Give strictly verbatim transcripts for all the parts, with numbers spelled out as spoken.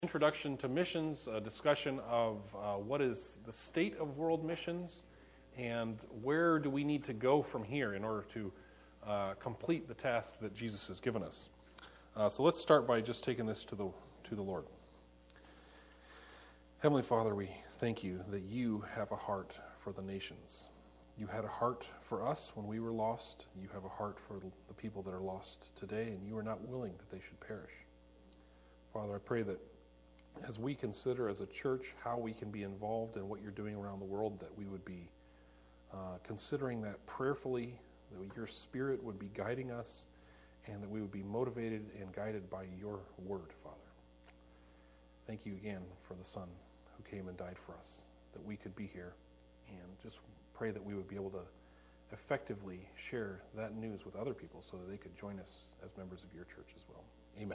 Introduction to missions, a discussion of uh, what is the state of world missions and where do we need to go from here in order to uh, complete the task that Jesus has given us. Uh, so let's start by just taking this to the to the Lord. Heavenly Father, we thank you that you have a heart for the nations. You had a heart for us when we were lost. You have a heart for the people that are lost today, and you are not willing that they should perish. Father, I pray that as we consider as a church how we can be involved in what you're doing around the world, that we would be uh, considering that prayerfully, that your Spirit would be guiding us, and that we would be motivated and guided by your word, Father. Thank you again for the Son who came and died for us, that we could be here, and just pray that we would be able to effectively share that news with other people so that they could join us as members of your church as well. Amen.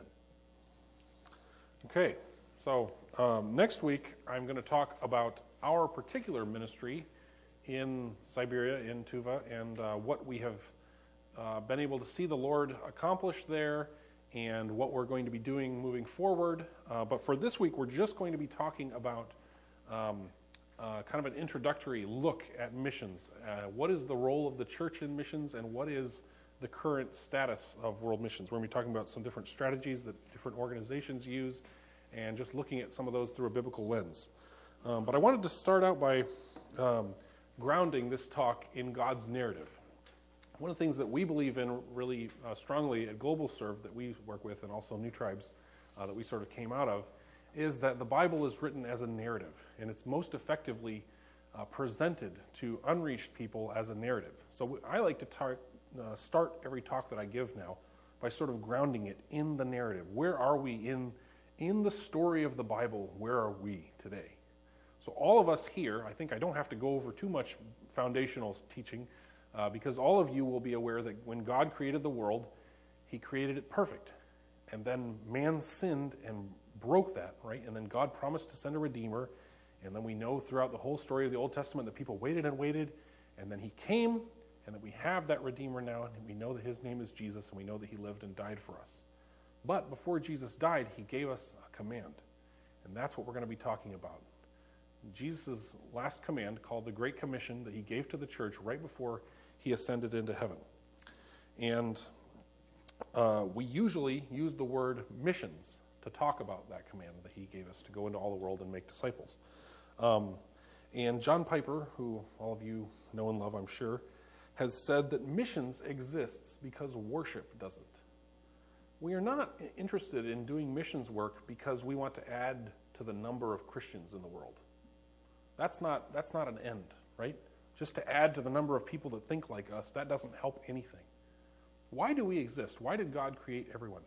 Okay. So um, next week, I'm going to talk about our particular ministry in Siberia, in Tuva, and uh, what we have uh, been able to see the Lord accomplish there and what we're going to be doing moving forward. Uh, but for this week, we're just going to be talking about um, uh, kind of an introductory look at missions. Uh, what is the role of the church in missions, and what is the current status of world missions? We're going to be talking about some different strategies that different organizations use, and just looking at some of those through a biblical lens. Um, but I wanted to start out by um, grounding this talk in God's narrative. One of the things that we believe in really uh, strongly at Global Serve that we work with, and also New Tribes uh, that we sort of came out of, is that the Bible is written as a narrative, and it's most effectively uh, presented to unreached people as a narrative. So I like to tar- uh, start every talk that I give now by sort of grounding it in the narrative. Where are we in In the story of the Bible? Where are we today? So all of us here, I think I don't have to go over too much foundational teaching, uh, because all of you will be aware that when God created the world, he created it perfect. And then man sinned and broke that, right? And then God promised to send a Redeemer. And then we know throughout the whole story of the Old Testament that people waited and waited. And then he came, and that we have that Redeemer now. And we know that his name is Jesus, and we know that he lived and died for us. But before Jesus died, he gave us a command, and that's what we're going to be talking about. Jesus' last command, called the Great Commission, that he gave to the church right before he ascended into heaven. And uh, we usually use the word missions to talk about that command that he gave us to go into all the world and make disciples. Um, and John Piper, who all of you know and love, I'm sure, has said that missions exists because worship doesn't. We are not interested in doing missions work because we want to add to the number of Christians in the world. That's not that's not an end, right? Just to add to the number of people that think like us, that doesn't help anything. Why do we exist? Why did God create everyone?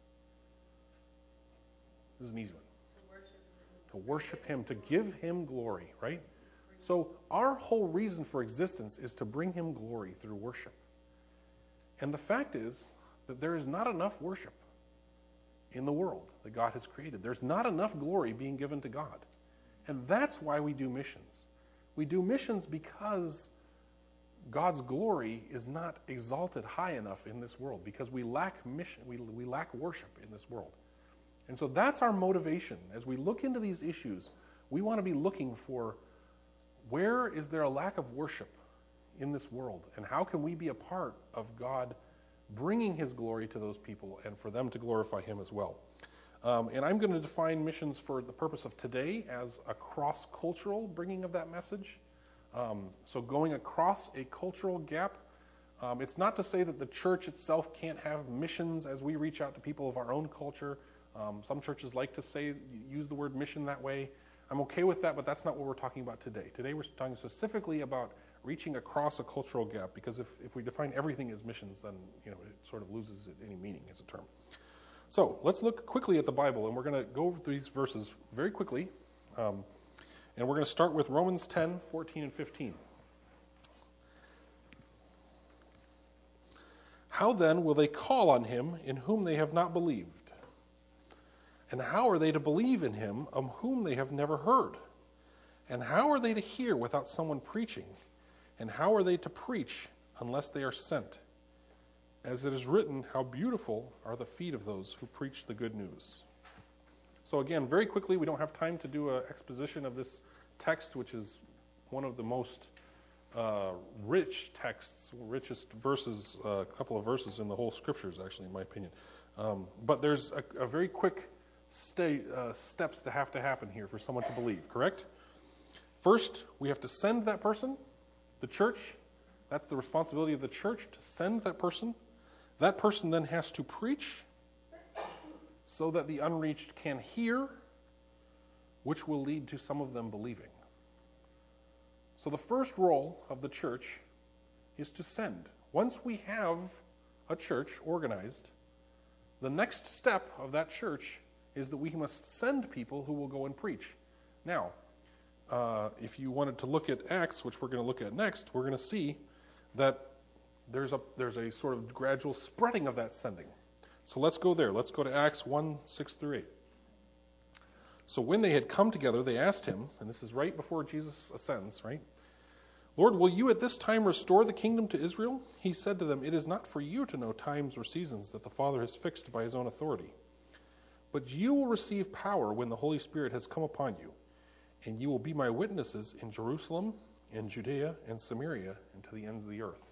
This is an easy one. To worship him, to give him glory, right? So our whole reason for existence is to bring him glory through worship. And the fact is that there is not enough worship in the world that God has created. There's not enough glory being given to God. And that's why we do missions. We do missions because God's glory is not exalted high enough in this world, because we lack mission, we, we lack worship in this world. And so that's our motivation. As we look into these issues, we want to be looking for, where is there a lack of worship in this world? And how can we be a part of God bringing his glory to those people and for them to glorify him as well? Um, and I'm going to define missions for the purpose of today as a cross-cultural bringing of that message. Um, so going across a cultural gap. Um, it's not to say that the church itself can't have missions as we reach out to people of our own culture. Um, some churches like to say, use the word mission that way. I'm okay with that, but that's not what we're talking about today. Today we're talking specifically about reaching across a cultural gap, because if, if we define everything as missions, then you know it sort of loses any meaning as a term. So let's look quickly at the Bible, and we're going to go over these verses very quickly. Um, and we're going to start with Romans ten, fourteen, and fifteen. How then will they call on him in whom they have not believed? And how are they to believe in him of whom they have never heard? And how are they to hear without someone preaching? And how are they to preach unless they are sent? As it is written, how beautiful are the feet of those who preach the good news. So again, very quickly, we don't have time to do an exposition of this text, which is one of the most uh, rich texts, richest verses, a uh, couple of verses in the whole scriptures, actually, in my opinion. Um, but there's a, a very quick stay, uh, steps that have to happen here for someone to believe, correct? First, we have to send that person, the church. That's the responsibility of the church, to send that person. That person then has to preach so that the unreached can hear, which will lead to some of them believing. So the first role of the church is to send. Once we have a church organized, the next step of that church is that we must send people who will go and preach. Now, uh, if you wanted to look at Acts, which we're going to look at next, we're going to see that there's a there's a sort of gradual spreading of that sending. So let's go there. Let's go to Acts one, six through eight. So when they had come together, they asked him, and this is right before Jesus ascends, right? Lord, will you at this time restore the kingdom to Israel? He said to them, it is not for you to know times or seasons that the Father has fixed by his own authority. But you will receive power when the Holy Spirit has come upon you, and you will be my witnesses in Jerusalem and Judea and Samaria and to the ends of the earth.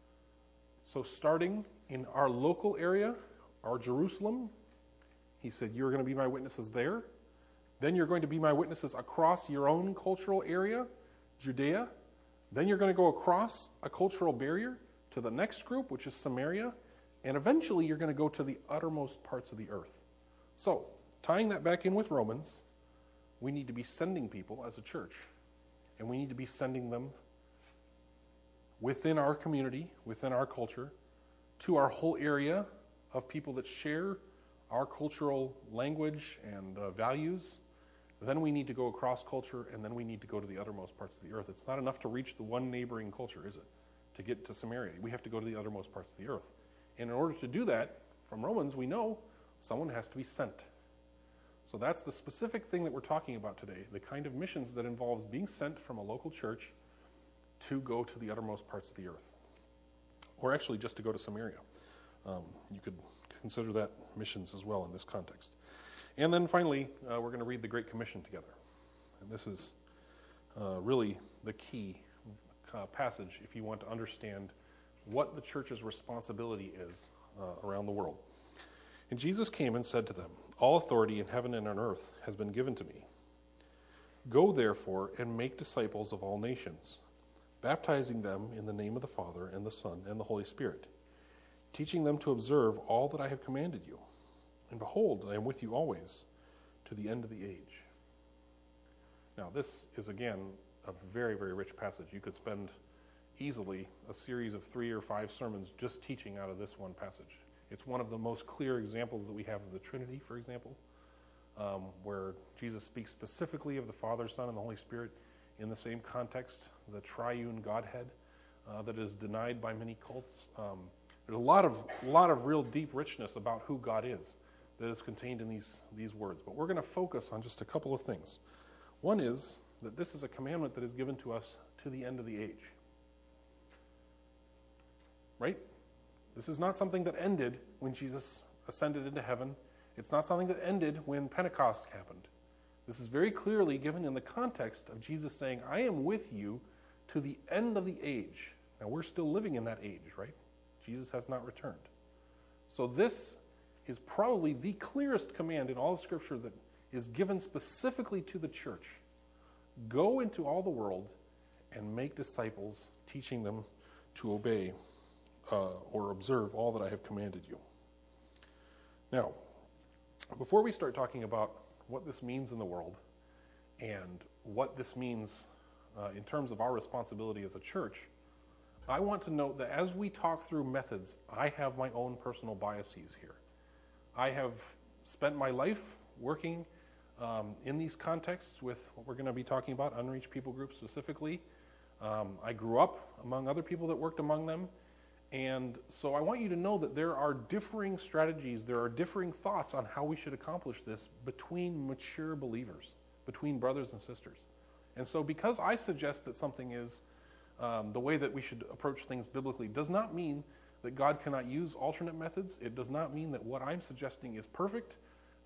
So starting in our local area, our Jerusalem, he said, you're going to be my witnesses there. Then you're going to be my witnesses across your own cultural area, Judea. Then you're going to go across a cultural barrier to the next group, which is Samaria. And eventually you're going to go to the uttermost parts of the earth. So, tying that back in with Romans, we need to be sending people as a church. And we need to be sending them within our community, within our culture, to our whole area of people that share our cultural language and uh, values. Then we need to go across culture, and then we need to go to the uttermost parts of the earth. It's not enough to reach the one neighboring culture, is it? To get to Samaria. We have to go to the uttermost parts of the earth. And in order to do that, from Romans, we know someone has to be sent. So that's the specific thing that we're talking about today, the kind of missions that involves being sent from a local church to go to the uttermost parts of the earth. Or actually just to go to Samaria. Um, you could consider that missions as well in this context. And then finally, uh, we're going to read the Great Commission together. And this is uh, really the key uh, passage if you want to understand what the church's responsibility is uh, around the world. And Jesus came and said to them, all authority in heaven and on earth has been given to me. Go therefore and make disciples of all nations, baptizing them in the name of the Father and the Son and the Holy Spirit, teaching them to observe all that I have commanded you. And behold, I am with you always to the end of the age. Now, this is, again, a very, very rich passage. You could spend easily a series of three or five sermons just teaching out of this one passage. It's one of the most clear examples that we have of the Trinity, for example, um, where Jesus speaks specifically of the Father, Son, and the Holy Spirit in the same context, the triune Godhead uh, that is denied by many cults. Um, there's a lot of, lot of real deep richness about who God is that is contained in these, these words. But we're going to focus on just a couple of things. One is that this is a commandment that is given to us to the end of the age. Right? This is not something that ended when Jesus ascended into heaven. It's not something that ended when Pentecost happened. This is very clearly given in the context of Jesus saying, I am with you to the end of the age. Now, we're still living in that age, right? Jesus has not returned. So this is probably the clearest command in all of Scripture that is given specifically to the church. Go into all the world and make disciples, teaching them to obey uh, or observe all that I have commanded you. Now, before we start talking about what this means in the world and what this means uh, in terms of our responsibility as a church, I want to note that as we talk through methods, I have my own personal biases here. I have spent my life working um, in these contexts with what we're going to be talking about, unreached people groups specifically. Um, I grew up among other people that worked among them. And so I want you to know that there are differing strategies, there are differing thoughts on how we should accomplish this between mature believers, between brothers and sisters. And so because I suggest that something is um, the way that we should approach things biblically does not mean that God cannot use alternate methods. It does not mean that what I'm suggesting is perfect.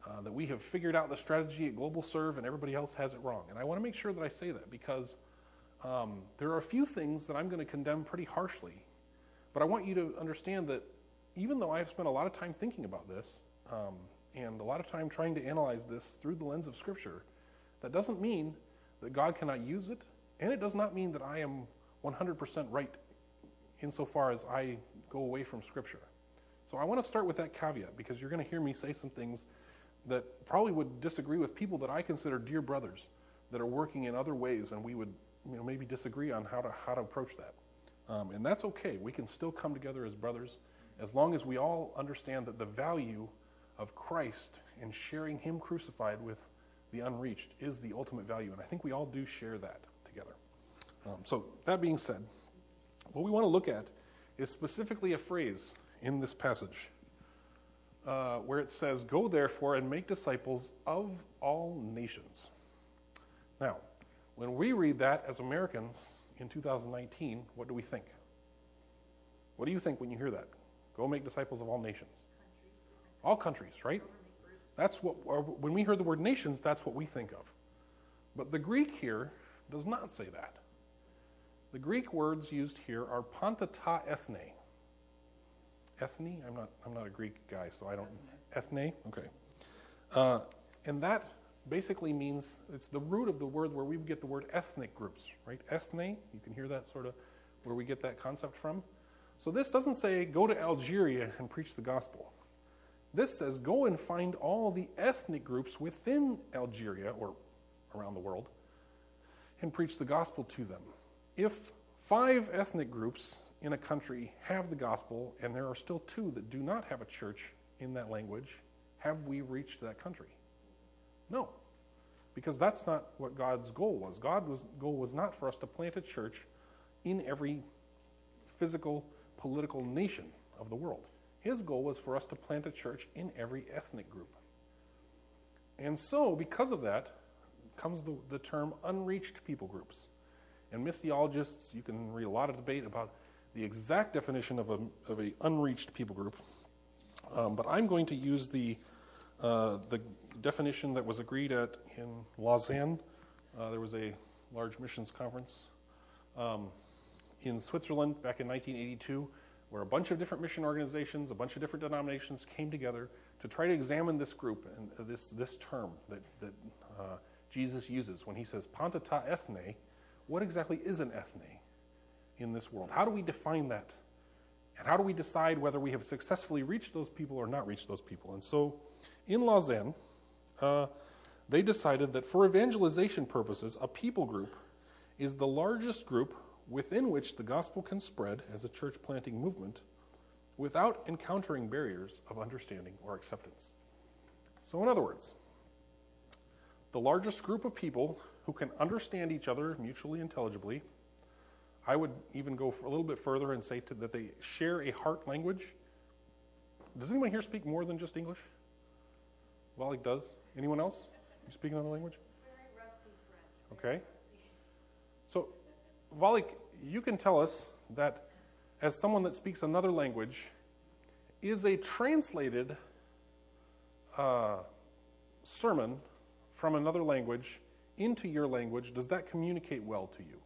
uh, that we have figured out the strategy at Global Serve and everybody else has it wrong. And I want to make sure that I say that because um, there are a few things that I'm going to condemn pretty harshly. But I want you to understand that even though I've spent a lot of time thinking about this um, and a lot of time trying to analyze this through the lens of Scripture, that doesn't mean that God cannot use it, and it does not mean that I am one hundred percent right insofar as I go away from Scripture. So I want to start with that caveat because you're going to hear me say some things that probably would disagree with people that I consider dear brothers that are working in other ways, and we would, you know, maybe disagree on how to how to approach that. Um, and that's okay. We can still come together as brothers as long as we all understand that the value of Christ and sharing Him crucified with the unreached is the ultimate value. And I think we all do share that together. Um, so that being said, what we want to look at is specifically a phrase in this passage uh, where it says, "Go therefore and make disciples of all nations." Now, when we read that as Americans in two thousand nineteen, what do we think? What do you think when you hear that? Go make disciples of all nations. Countries. All countries, right? That's what, when we hear the word nations, that's what we think of. But the Greek here does not say that. The Greek words used here are panta ta ethne. Ethne? I'm not. I'm not a Greek guy, so I don't. Ethne. Okay. Uh, and that basically means it's the root of the word where we get the word ethnic groups, right? Ethne. You can hear that sort of where we get that concept from. So this doesn't say go to Algeria and preach the gospel. This says go and find all the ethnic groups within Algeria or around the world and preach the gospel to them. If five ethnic groups in a country have the gospel and there are still two that do not have a church in that language, have we reached that country? No, because that's not what God's goal was. God's goal was not for us to plant a church in every physical, political nation of the world. His goal was for us to plant a church in every ethnic group. And so, because of that, comes the, the term unreached people groups. And missiologists, you can read a lot of debate about the exact definition of a of a unreached people group. Um, but I'm going to use the uh, the definition that was agreed at in Lausanne. Uh, there was a large missions conference um, in Switzerland back in nineteen eighty-two, where a bunch of different mission organizations, a bunch of different denominations came together to try to examine this group and this this term that that uh, Jesus uses when he says panta ta ethne. What exactly is an ethne in this world? How do we define that? And how do we decide whether we have successfully reached those people or not reached those people? And so in Lausanne, uh, they decided that for evangelization purposes, a people group is the largest group within which the gospel can spread as a church planting movement without encountering barriers of understanding or acceptance. So in other words, the largest group of people who can understand each other mutually intelligibly. I would even go a little bit further and say to, that they share a heart language. Does anyone here speak more than just English? Walik does. Anyone else? You speak another language? Very rusty French. Okay. So, Walik, you can tell us that as someone that speaks another language, is a translated uh, sermon from another language into your language, does that communicate well to you?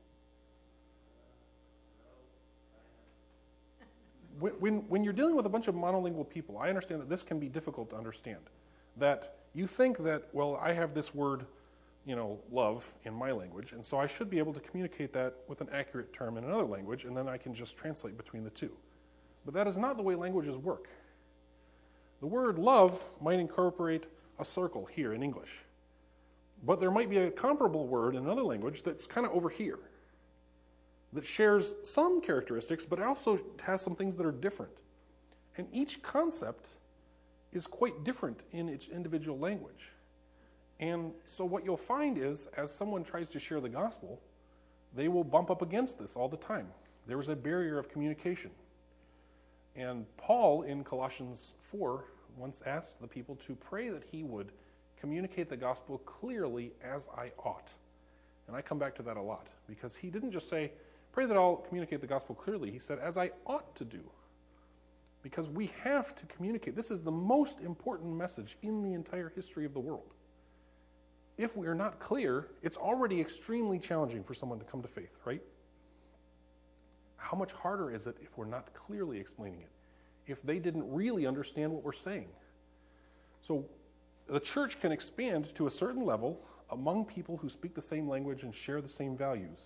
When, when, when you're dealing with a bunch of monolingual people, I understand that this can be difficult to understand. That you think that, well, I have this word, you know, love in my language, and so I should be able to communicate that with an accurate term in another language, and then I can just translate between the two. But that is not the way languages work. The word love might incorporate a circle here in English. But there might be a comparable word in another language that's kind of over here, that shares some characteristics, but also has some things that are different. And each concept is quite different in its individual language. And so what you'll find is, as someone tries to share the gospel, they will bump up against this all the time. There is a barrier of communication. And Paul in Colossians four once asked the people to pray that he would communicate the gospel clearly as I ought. And I come back to that a lot, because he didn't just say, pray that I'll communicate the gospel clearly. He said, as I ought to do. Because we have to communicate. This is the most important message in the entire history of the world. If we are not clear, it's already extremely challenging for someone to come to faith, right? How much harder is it if we're not clearly explaining it? If they didn't really understand what we're saying? So the church can expand to a certain level among people who speak the same language and share the same values,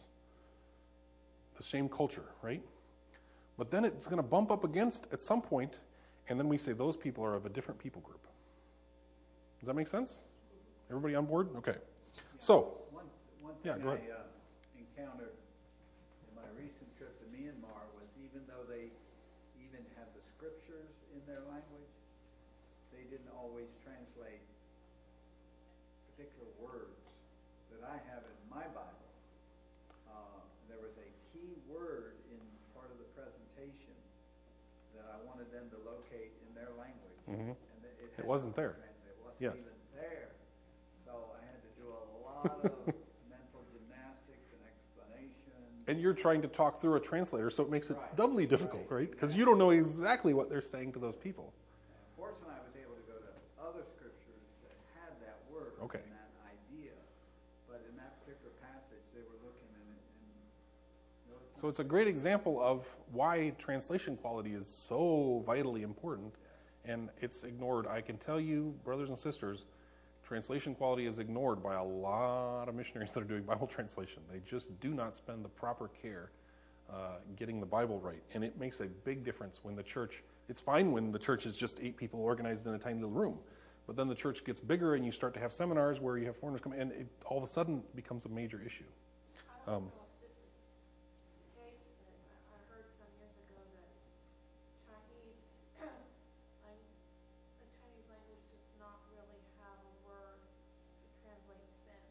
the same culture, right? But then it's going to bump up against at some point, and then we say those people are of a different people group. Does that make sense? Everybody on board? Okay. Yeah. So, one, one yeah, thing go I ahead. uh, encountered in my recent trip to Myanmar was even though they even had the scriptures in their language, they didn't always translate particular words that I have in my Bible. Uh, there was a key word in part of the presentation that I wanted them to locate in their language, Mm-hmm. and that it, It wasn't there. It wasn't Yes. even there. So I had to do a lot of mental gymnastics and explanation. And you're trying to talk through a translator, so it makes it Right. doubly difficult, Right. right? Because you don't know exactly what they're saying to those people. And fortunately, I was able to go to other scriptures that had that word Okay. and that idea. But in that particular passage, they were looking and, and no, it's So not it's a great example of why translation quality is so vitally important, and it's ignored. I can tell you, brothers and sisters, translation quality is ignored by a lot of missionaries that are doing Bible translation. They just do not spend the proper care uh, getting the Bible right, and it makes a big difference when the church. It's fine when the church is just eight people organized in a tiny little room, but then the church gets bigger, and you start to have seminars where you have foreigners come, and it all of a sudden becomes a major issue. I don't Um, know if this is the case, but I I heard some years ago that Chinese, lang- the Chinese language does not really have a word to translate sin.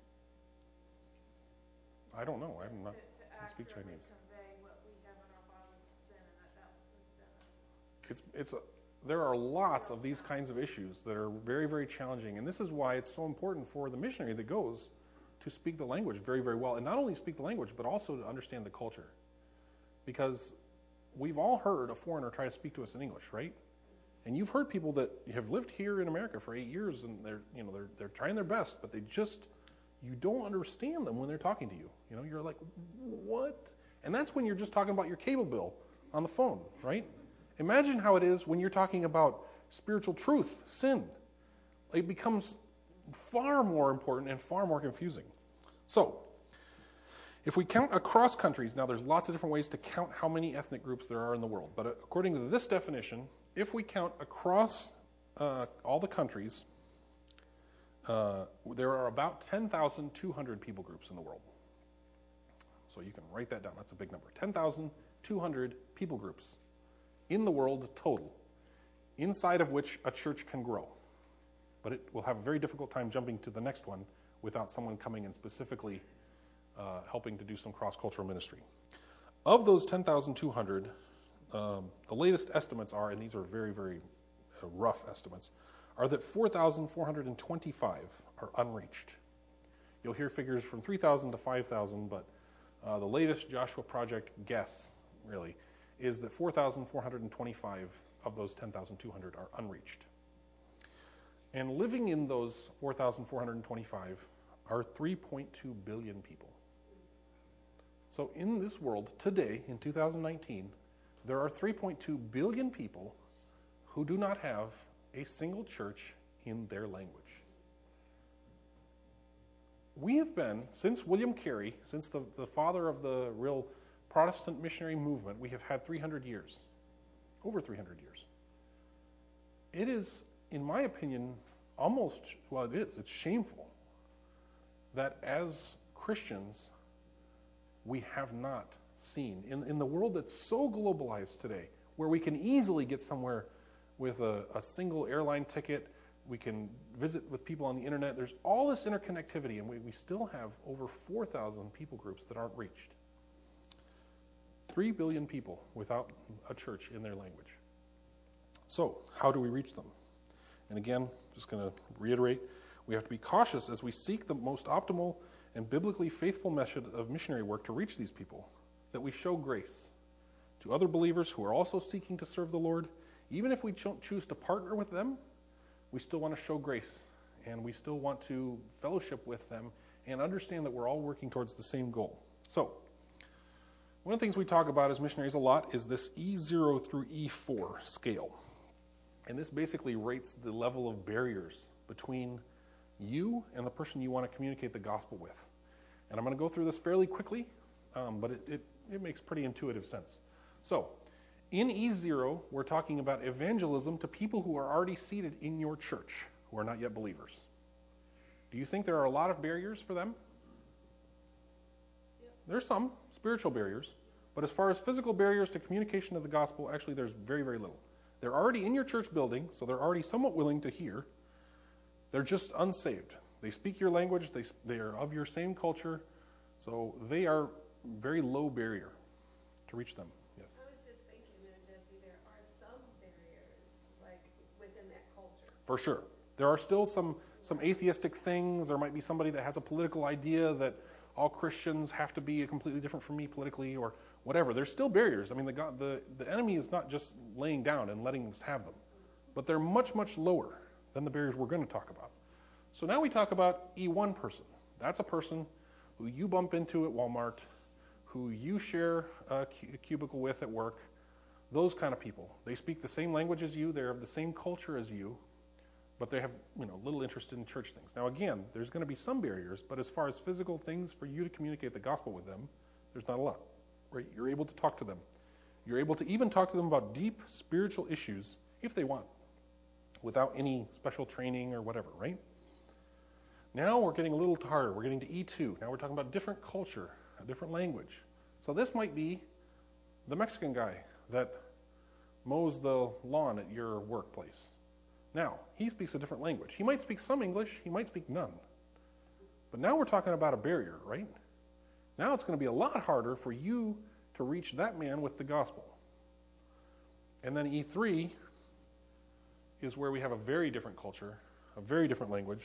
I don't know. I'm not. To, to I speak accurately Chinese. convey what we have in our Bible as sin, and that that has been a, It's it's a, there are lots of these kinds of issues that are very, very challenging, and this is why it's so important for the missionary that goes to speak the language very, very well, and not only speak the language, but also to understand the culture. Because we've all heard a foreigner try to speak to us in English, right? And you've heard people that have lived here in America for eight years, and they're you know they're they're trying their best, but they just you don't understand them when they're talking to you. You know, you're like, what? And that's when you're just talking about your cable bill on the phone, right? Imagine how it is when you're talking about spiritual truth, sin. It becomes far more important and far more confusing. So, if we count across countries, now there's lots of different ways to count how many ethnic groups there are in the world, but according to this definition, if we count across uh, all the countries, uh, there are about ten thousand two hundred people groups in the world. So you can write that down. That's a big number. ten thousand two hundred people groups in the world total, inside of which a church can grow. But it will have a very difficult time jumping to the next one without someone coming and specifically uh, helping to do some cross-cultural ministry. Of those ten thousand two hundred, um, the latest estimates are, and these are very, very uh, rough estimates, are that four thousand four hundred twenty-five are unreached. You'll hear figures from three thousand to five thousand, but uh, the latest Joshua Project guess, really, is that four thousand four hundred twenty-five of those ten thousand two hundred are unreached. And living in those four thousand four hundred twenty-five are three point two billion people. So in this world today, in two thousand nineteen, there are three point two billion people who do not have a single church in their language. We have been, since William Carey, since the, the father of the real Protestant missionary movement, we have had three hundred years, over three hundred years. It is, in my opinion, almost, well, it is, it's shameful that as Christians, we have not seen, in, in the world that's so globalized today, where we can easily get somewhere with a, a single airline ticket, we can visit with people on the internet, there's all this interconnectivity, and we, we still have over four thousand people groups that aren't reached. Three billion people without a church in their language. So, how do we reach them? And again, just going to reiterate, we have to be cautious as we seek the most optimal and biblically faithful method of missionary work to reach these people, that we show grace to other believers who are also seeking to serve the Lord Even if we cho- choose to partner with them, we still want to show grace, and we still want to fellowship with them and understand that we're all working towards the same goal. So, one of the things we talk about as missionaries a lot is this E zero through E four scale. And this basically rates the level of barriers between you and the person you want to communicate the gospel with. And I'm going to go through this fairly quickly, um, but it, it, it makes pretty intuitive sense. So, in E zero, we're talking about evangelism to people who are already seated in your church, who are not yet believers. Do you think there are a lot of barriers for them? Yep. There's some spiritual barriers, but as far as physical barriers to communication of the gospel, actually there's very, very little. They're already in your church building, so they're already somewhat willing to hear. They're just unsaved. They speak your language, they, they are of your same culture, so they are very low barrier to reach them. Yes. I was just thinking there, Jesse, there are some barriers, like, within that culture. For sure. There are still some, some atheistic things. There might be somebody that has a political idea that all Christians have to be completely different from me politically or whatever. There's still barriers. I mean, the, God, the, the enemy is not just laying down and letting us have them. But they're much, much lower than the barriers we're going to talk about. So now we talk about E one person. That's a person who you bump into at Walmart, who you share a cubicle with at work, those kind of people. They speak the same language as you. They're of the same culture as you. But they have, you know, little interest in church things. Now, again, there's going to be some barriers, but as far as physical things for you to communicate the gospel with them, there's not a lot. Right? You're able to talk to them. You're able to even talk to them about deep spiritual issues if they want, without any special training or whatever, right? Now we're getting a little harder. We're getting to E two. Now we're talking about different culture, a different language. So this might be the Mexican guy that mows the lawn at your workplace. Now, he speaks a different language. He might speak some English, he might speak none. But now we're talking about a barrier, right? Now it's going to be a lot harder for you to reach that man with the gospel. And then E three is where we have a very different culture, a very different language.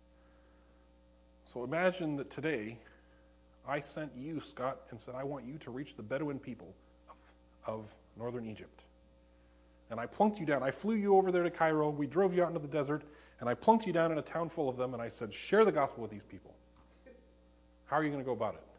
So imagine that today I sent you, Scott, and said, I want you to reach the Bedouin people of, of northern Egypt. And I plunked you down. I flew you over there to Cairo. We drove you out into the desert, and I plunked you down in a town full of them, and I said, share the gospel with these people. How are you going to go about it?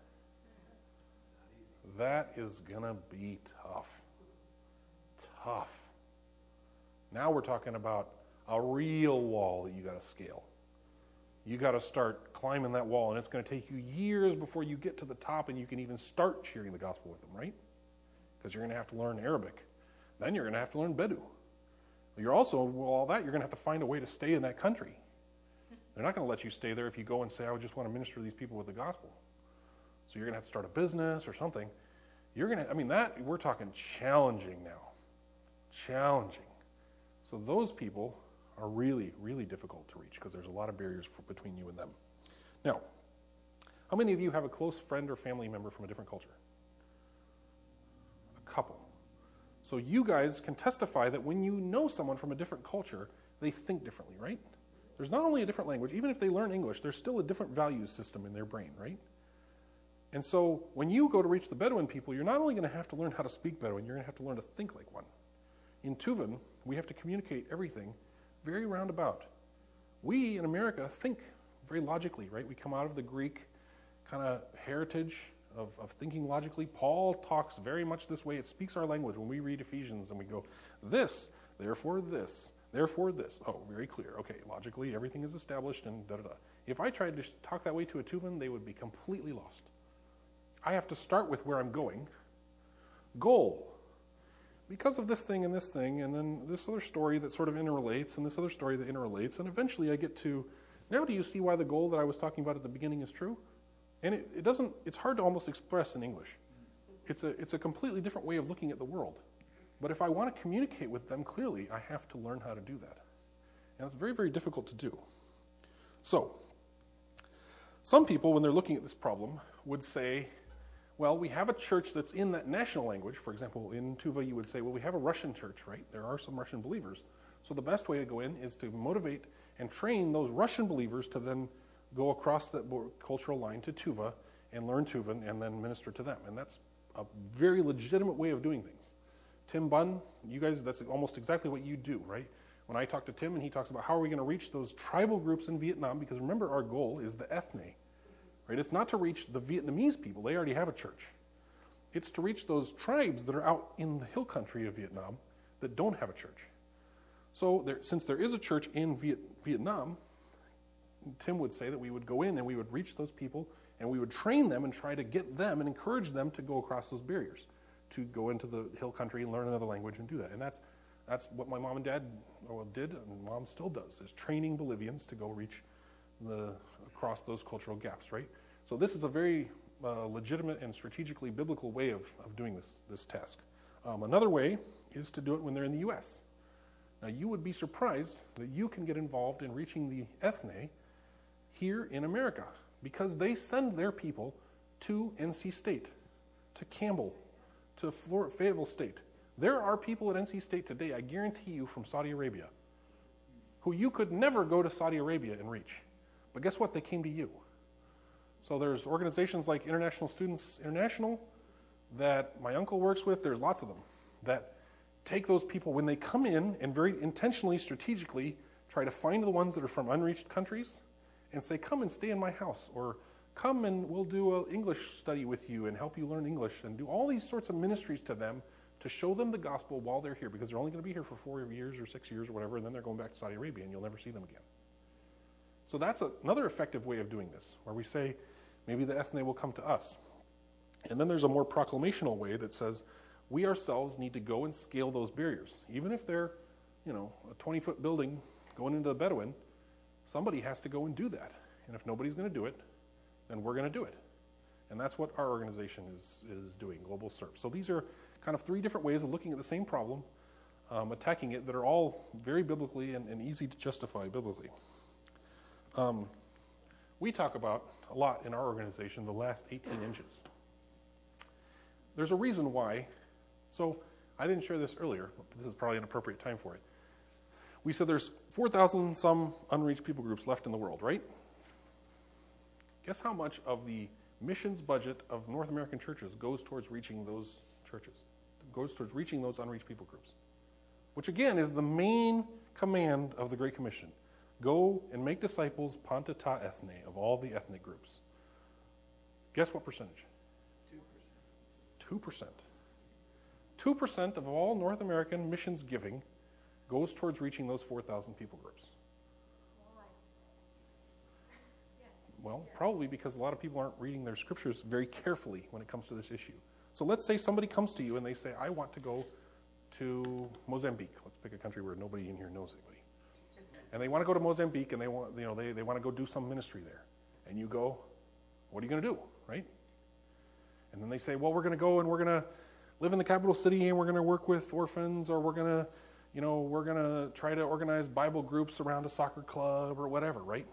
That is going to be tough. Tough. Now we're talking about a real wall that you got to scale. You got to start climbing that wall, and it's going to take you years before you get to the top and you can even start sharing the gospel with them, right? Because you're going to have to learn Arabic. Then you're going to have to learn Bedou. You're also, well, all that, you're going to have to find a way to stay in that country. They're not going to let you stay there if you go and say, I just want to minister to these people with the gospel. So you're going to have to start a business or something. You're going to, I mean, that, we're talking challenging now. Challenging. So those people are really, really difficult to reach because there's a lot of barriers for, between you and them. Now, how many of you have a close friend or family member from a different culture? A couple. So you guys can testify that when you know someone from a different culture, they think differently, right? There's not only a different language, even if they learn English, there's still a different value system in their brain, right? And so when you go to reach the Bedouin people, you're not only going to have to learn how to speak Bedouin, you're going to have to learn to think like one. In Tuvan, we have to communicate everything very roundabout. We in America think very logically, right? We come out of the Greek kind of heritage of, of thinking logically. Paul talks very much this way. It speaks our language when we read Ephesians and we go, this, therefore this, therefore this. Oh, very clear. Okay, logically everything is established and da-da-da. If I tried to talk that way to a Tuvan, they would be completely lost. I have to start with where I'm going. Goal. Because of this thing and this thing, and then this other story that sort of interrelates, and this other story that interrelates, and eventually I get to, now do you see why the goal that I was talking about at the beginning is true? And it, it doesn't, it's hard to almost express in English. It's a, it's a completely different way of looking at the world. But if I want to communicate with them clearly, I have to learn how to do that. And it's very, very difficult to do. So, some people, when they're looking at this problem, would say, well, we have a church that's in that national language. For example, in Tuva, you would say, well, we have a Russian church, right? There are some Russian believers. So the best way to go in is to motivate and train those Russian believers to then go across that cultural line to Tuva and learn Tuvan and then minister to them. And that's a very legitimate way of doing things. Tim Bunn, you guys, that's almost exactly what you do, right? When I talk to Tim and he talks about how are we going to reach those tribal groups in Vietnam, because remember our goal is the ethne, right? It's not to reach the Vietnamese people. They already have a church. It's to reach those tribes that are out in the hill country of Vietnam that don't have a church. So there, since there is a church in Viet, Vietnam, Tim would say that we would go in and we would reach those people and we would train them and try to get them and encourage them to go across those barriers, to go into the hill country and learn another language and do that. And that's that's what my mom and dad well, did, and mom still does, is training Bolivians to go reach the across those cultural gaps, right? So this is a very uh, legitimate and strategically biblical way of, of doing this this task. Um, another way is to do it when they're in the U S Now you would be surprised that you can get involved in reaching the ethne here in America, because they send their people to N C State, to Campbell, to Fayetteville State. There are people at N C State today, I guarantee you, from Saudi Arabia, who you could never go to Saudi Arabia and reach. But guess what? They came to you. So there's organizations like International Students International that my uncle works with. There's lots of them that take those people when they come in and very intentionally, strategically try to find the ones that are from unreached countries and say, come and stay in my house, or come and we'll do an English study with you and help you learn English, and do all these sorts of ministries to them to show them the gospel while they're here, because they're only going to be here for four years or six years or whatever, and then they're going back to Saudi Arabia and you'll never see them again. So that's a, another effective way of doing this, where we say maybe the ethne will come to us. And then there's a more proclamational way that says we ourselves need to go and scale those barriers. Even if they're, you know, a twenty-foot building going into the Bedouin, somebody has to go and do that. And if nobody's going to do it, then we're going to do it. And that's what our organization is is doing, Global Serve. So these are kind of three different ways of looking at the same problem, um, attacking it, that are all very biblically and, and easy to justify biblically. Um, we talk about a lot in our organization the last eighteen inches. There's a reason why. So I didn't share this earlier, but this is probably an appropriate time for it. We said there's four thousand some unreached people groups left in the world, right? Guess how much of the missions budget of North American churches goes towards reaching those churches, goes towards reaching those unreached people groups, which again is the main command of the Great Commission. Go and make disciples, panta ta ethne, of all the ethnic groups. Guess what percentage? Two percent. Two percent of all North American missions giving goes towards reaching those four thousand people groups. Why? Yeah. Well, probably because a lot of people aren't reading their scriptures very carefully when it comes to this issue. So let's say somebody comes to you and they say, I want to go to Mozambique. Let's pick a country where nobody in here knows anybody. And they want to go to Mozambique, and they want, you know, they, they want to go do some ministry there. And you go, what are you going to do, right? And then they say, well, we're going to go and we're going to live in the capital city and we're going to work with orphans, or we're going to, you know, we're going to try to organize Bible groups around a soccer club or whatever, right?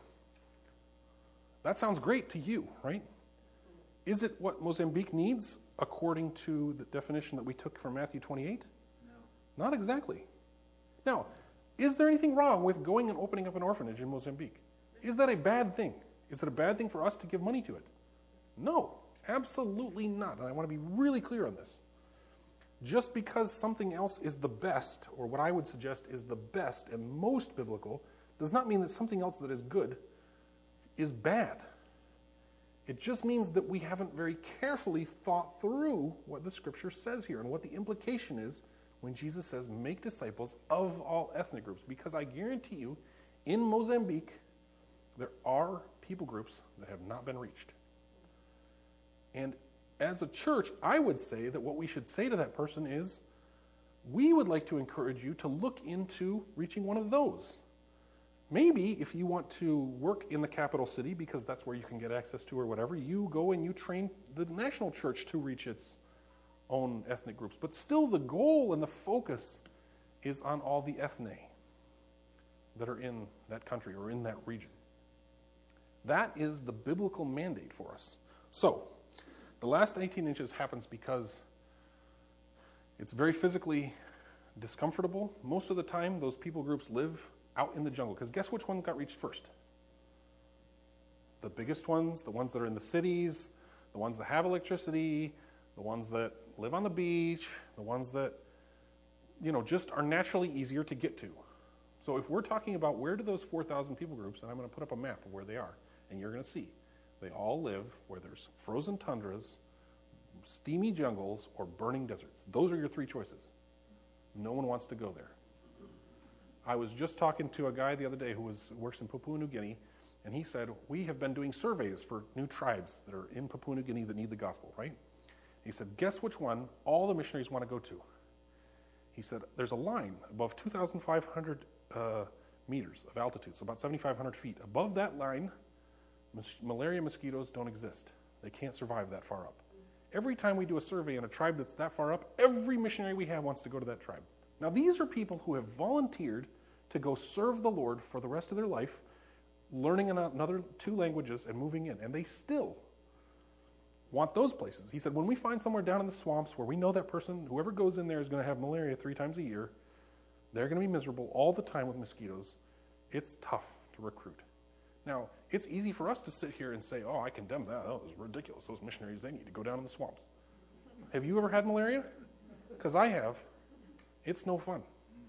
That sounds great to you, right? Is it what Mozambique needs according to the definition that we took from Matthew twenty-eight? No. Not exactly. Now, is there anything wrong with going and opening up an orphanage in Mozambique? Is that a bad thing? Is it a bad thing for us to give money to it? No, absolutely not. And I want to be really clear on this. Just because something else is the best, or what I would suggest is the best and most biblical, does not mean that something else that is good is bad. It just means that we haven't very carefully thought through what the scripture says here and what the implication is when Jesus says, make disciples of all ethnic groups. Because I guarantee you, in Mozambique, there are people groups that have not been reached. And as a church, I would say that what we should say to that person is, we would like to encourage you to look into reaching one of those. Maybe if you want to work in the capital city, because that's where you can get access to or whatever, you go and you train the national church to reach its own ethnic groups. But still the goal and the focus is on all the ethne that are in that country or in that region. That is the biblical mandate for us. So, the last eighteen inches happens because it's very physically discomfortable. Most of the time, those people groups live out in the jungle. Because guess which ones got reached first? The biggest ones, the ones that are in the cities, the ones that have electricity, the ones that live on the beach, the ones that you know, just are naturally easier to get to. So if we're talking about where do those four thousand people groups, and I'm going to put up a map of where they are, and you're going to see, they all live where there's frozen tundras, steamy jungles, or burning deserts. Those are your three choices. No one wants to go there. I was just talking to a guy the other day who was works in Papua New Guinea, and he said, we have been doing surveys for new tribes that are in Papua New Guinea that need the gospel, right? He said, guess which one all the missionaries want to go to? He said, there's a line above two thousand five hundred uh, meters of altitude, so about seventy-five hundred feet. Above that line, mos- malaria mosquitoes don't exist. They can't survive that far up. Every time we do a survey in a tribe that's that far up, every missionary we have wants to go to that tribe. Now, these are people who have volunteered to go serve the Lord for the rest of their life, learning another two languages and moving in, and they still want those places. He said, when we find somewhere down in the swamps where we know that person, whoever goes in there is going to have malaria three times a year, they're going to be miserable all the time with mosquitoes. It's tough to recruit. Now, it's easy for us to sit here and say, oh, I condemn that. Oh, it's ridiculous. Those missionaries, they need to go down in the swamps. Have you ever had malaria? Because I have. It's no fun.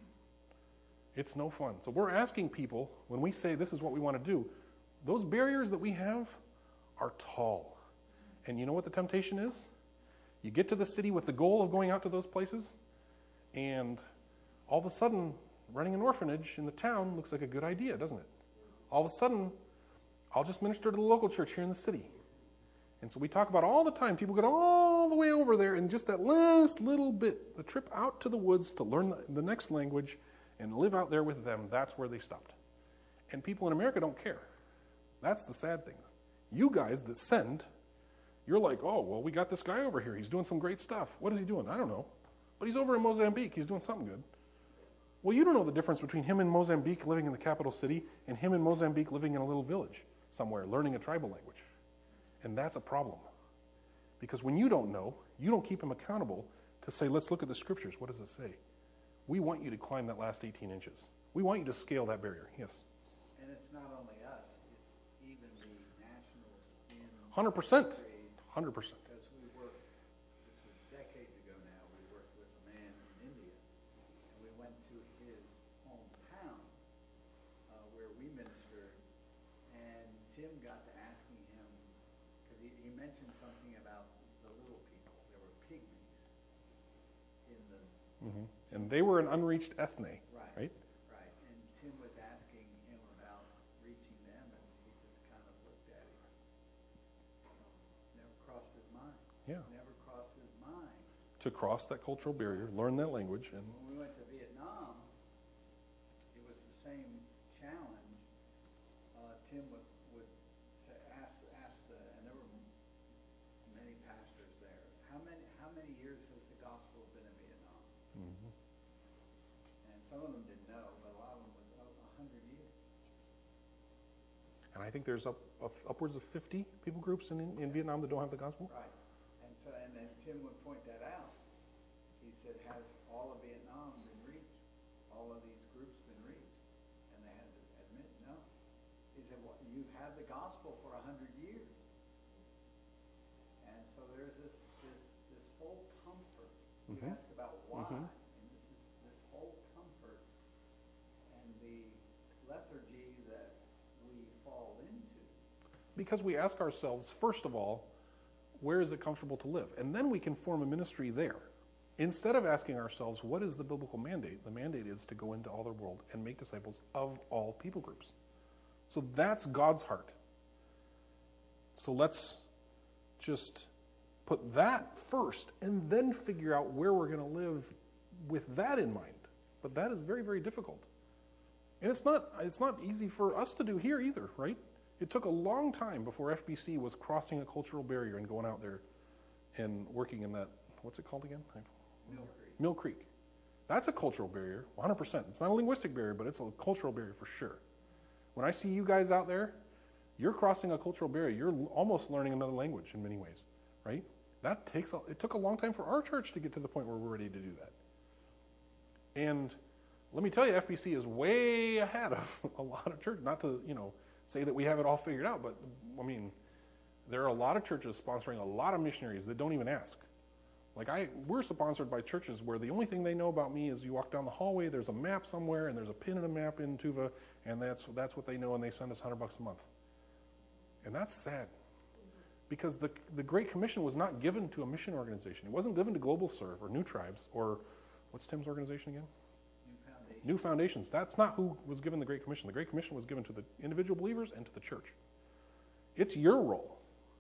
It's no fun. So we're asking people, when we say this is what we want to do, those barriers that we have are tall. And you know what the temptation is? You get to the city with the goal of going out to those places, and all of a sudden, running an orphanage in the town looks like a good idea, doesn't it? All of a sudden, I'll just minister to the local church here in the city. And so we talk about all the time, people get all the way over there, and just that last little bit, the trip out to the woods to learn the, the next language and live out there with them, that's where they stopped. And people in America don't care. That's the sad thing. You guys that send, you're like, oh, well, we got this guy over here. He's doing some great stuff. What is he doing? I don't know. But he's over in Mozambique. He's doing something good. Well, you don't know the difference between him in Mozambique living in the capital city and him in Mozambique living in a little village somewhere, learning a tribal language. And that's a problem. Because when you don't know, you don't keep him accountable to say, let's look at the scriptures. What does it say? We want you to climb that last eighteen inches. We want you to scale that barrier. Yes? And it's not only us, it's even the nationals in one hundred percent. countries. one hundred percent. Because we worked, this was decades ago now, we worked with a man in India, and we went to his hometown uh, where we ministered, and Tim got to asking him, because he, he mentioned something about the little people. There were pygmies in the... Mm-hmm. And they were an unreached ethne, Right. right? Right. And Tim was asking him about reaching them, and he just kind of looked at him. Never crossed his mind. Yeah. Never crossed his mind. To cross that cultural barrier, learn that language, and When we went to Vietnam, it was the same challenge. Uh, Tim would, would say, ask, ask the, and there were many pastors there. How many, how many years has the gospel been in Vietnam? mm-hmm. And some of them didn't know, but a lot of them was a hundred years. And I think there's up, up, upwards of fifty people groups in, in Vietnam that don't have the gospel. Right. And so, and then Tim would point that out. He said, has all of Vietnam been reached? All of these groups been reached? And they had to admit, no. He said, well, you've had the gospel for a hundred years. And so there's this, this, this whole comfort. You Mhm. ask about why. Mhm. And this is this whole comfort and the lethargy that we fall into. Because we ask ourselves, first of all, where is it comfortable to live? And then we can form a ministry there. Instead of asking ourselves, what is the biblical mandate? The mandate is to go into all the world and make disciples of all people groups. So that's God's heart. So let's just put that first and then figure out where we're going to live with that in mind. But that is very, very difficult. And it's not it's not easy for us to do here either, right? It took a long time before F B C was crossing a cultural barrier and going out there and working in that, what's it called again? Mill Creek. Mill Creek. That's a cultural barrier, one hundred percent. It's not a linguistic barrier, but it's a cultural barrier for sure. When I see you guys out there, you're crossing a cultural barrier. You're almost learning another language in many ways, right? That takes a, it took a long time for our church to get to the point where we're ready to do that. And let me tell you, F B C is way ahead of a lot of churches. Not to, you know, say that we have it all figured out, but I mean, there are a lot of churches sponsoring a lot of missionaries that don't even ask. Like I, we're sponsored by churches where the only thing they know about me is you walk down the hallway, there's a map somewhere, and there's a pin in a map in Tuva, and that's that's what they know, and they send us one hundred bucks a month. And that's sad, because the the Great Commission was not given to a mission organization. It wasn't given to Global Serve or New Tribes or what's Tim's organization again? New Foundation. New Foundations. That's not who was given the Great Commission. The Great Commission was given to the individual believers and to the church. It's your role.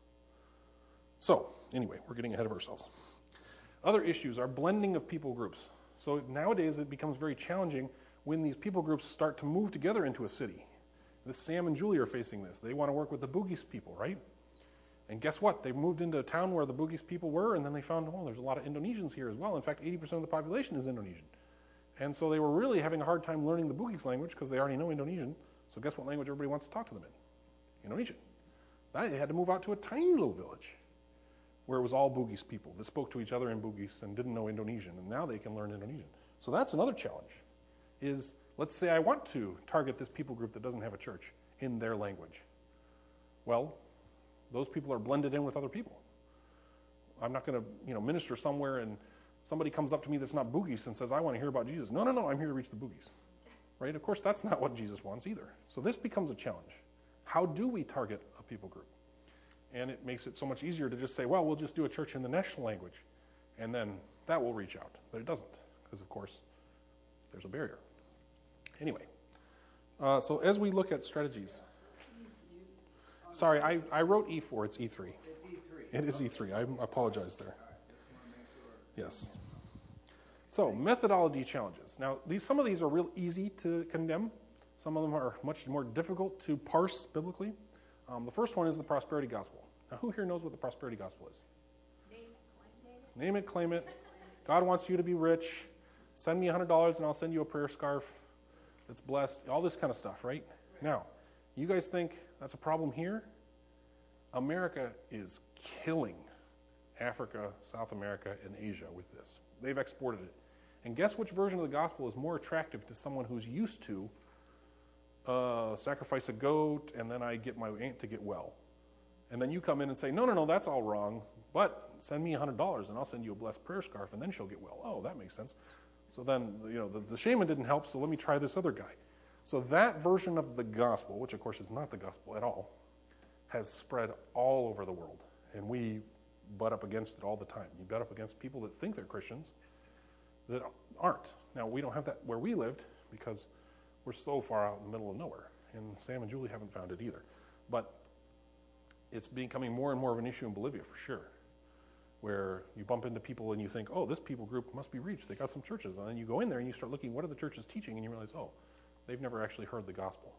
So, anyway, we're getting ahead of ourselves. Other issues are blending of people groups. So nowadays it becomes very challenging when these people groups start to move together into a city. This Sam and Julie are facing this. They want to work with the Bugis people, right? And guess what? They moved into a town where the Bugis people were, and then they found, oh, there's a lot of Indonesians here as well. In fact, eighty percent of the population is Indonesian. And so they were really having a hard time learning the Bugis language because they already know Indonesian. So guess what language everybody wants to talk to them in? Indonesian. They had to move out to a tiny little village where it was all Bugis people that spoke to each other in Bugis and didn't know Indonesian, and now they can learn Indonesian. So that's another challenge, is let's say I want to target this people group that doesn't have a church in their language. Well, those people are blended in with other people. I'm not going to, you know, minister somewhere and somebody comes up to me that's not Bugis and says, I want to hear about Jesus. No, no, no, I'm here to reach the Bugis. Right? Of course, that's not what Jesus wants either. So this becomes a challenge. How do we target a people group? And it makes it so much easier to just say, well, we'll just do a church in the national language, and then that will reach out. But it doesn't, because, of course, there's a barrier. Anyway, uh, so as we look at strategies. Sorry, I, I wrote E four. It's E three. It's E three. It is E three. I apologize there. All right, just want to make sure. Yes. So methodology challenges. Now, these some of these are real easy to condemn. Some of them are much more difficult to parse biblically. Um, the first one is the prosperity gospel. Now, who here knows what the prosperity gospel is? Name it, claim it. Name it, claim it. God wants you to be rich. Send me one hundred dollars and I'll send you a prayer scarf that's blessed. All this kind of stuff, right? Now, you guys think that's a problem here? America is killing Africa, South America, and Asia with this. They've exported it. And guess which version of the gospel is more attractive to someone who's used to uh, sacrifice a goat and then I get my aunt to get well? And then you come in and say, no, no, no, that's all wrong, but send me one hundred dollars and I'll send you a blessed prayer scarf and then she'll get well. Oh, that makes sense. So then, you know, the, the shaman didn't help, so let me try this other guy. So that version of the gospel, which of course is not the gospel at all, has spread all over the world. And we butt up against it all the time. You butt up against people that think they're Christians that aren't. Now, we don't have that where we lived because we're so far out in the middle of nowhere. And Sam and Julie haven't found it either. But it's becoming more and more of an issue in Bolivia for sure, where you bump into people and you think, oh, this people group must be reached. They got some churches. And then you go in there and you start looking, what are the churches teaching? And you realize, oh, they've never actually heard the gospel.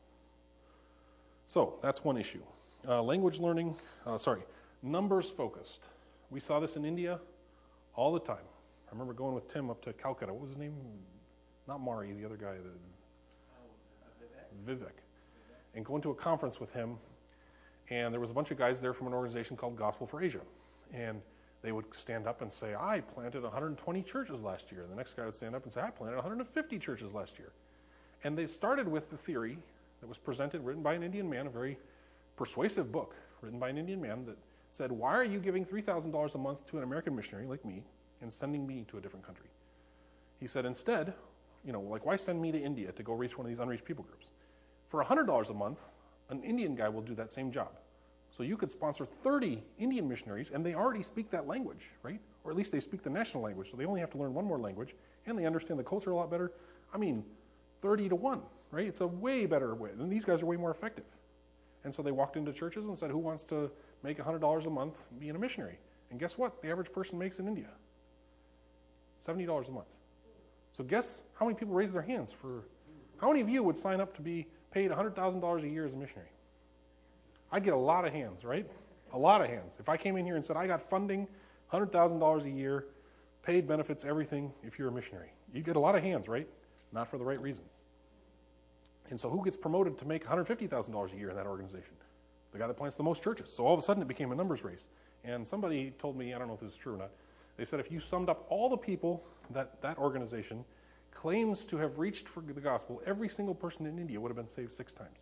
So that's one issue. Uh, language learning, uh, sorry, numbers focused. We saw this in India all the time. I remember going with Tim up to Calcutta. What was his name? Not Mari, the other guy. The, Oh, uh, Vivek. Vivek. And going to a conference with him, and there was a bunch of guys there from an organization called Gospel for Asia. And they would stand up and say, I planted one hundred twenty churches last year. And the next guy would stand up and say, I planted one hundred fifty churches last year. And they started with the theory that was presented, written by an Indian man, a very persuasive book written by an Indian man that said, why are you giving three thousand dollars a month to an American missionary like me and sending me to a different country? He said, instead, you know, like, why send me to India to go reach one of these unreached people groups? For one hundred dollars a month, an Indian guy will do that same job. So you could sponsor thirty Indian missionaries, and they already speak that language, right? Or at least they speak the national language, so they only have to learn one more language, and they understand the culture a lot better. I mean, thirty to one, right? It's a way better way. And these guys are way more effective. And so they walked into churches and said, who wants to make one hundred dollars a month being a missionary? And guess what the average person makes in India? seventy dollars a month. So guess how many people raised their hands for, how many of you would sign up to be paid one hundred thousand dollars a year as a missionary? I'd get a lot of hands, right? A lot of hands. If I came in here and said, I got funding, one hundred thousand dollars a year, paid benefits, everything, if you're a missionary. You'd get a lot of hands, right? Not for the right reasons. And so who gets promoted to make one hundred fifty thousand dollars a year in that organization? The guy that plants the most churches. So all of a sudden it became a numbers race. And somebody told me, I don't know if this is true or not, they said if you summed up all the people that that organization claims to have reached for the gospel, every single person in India would have been saved six times.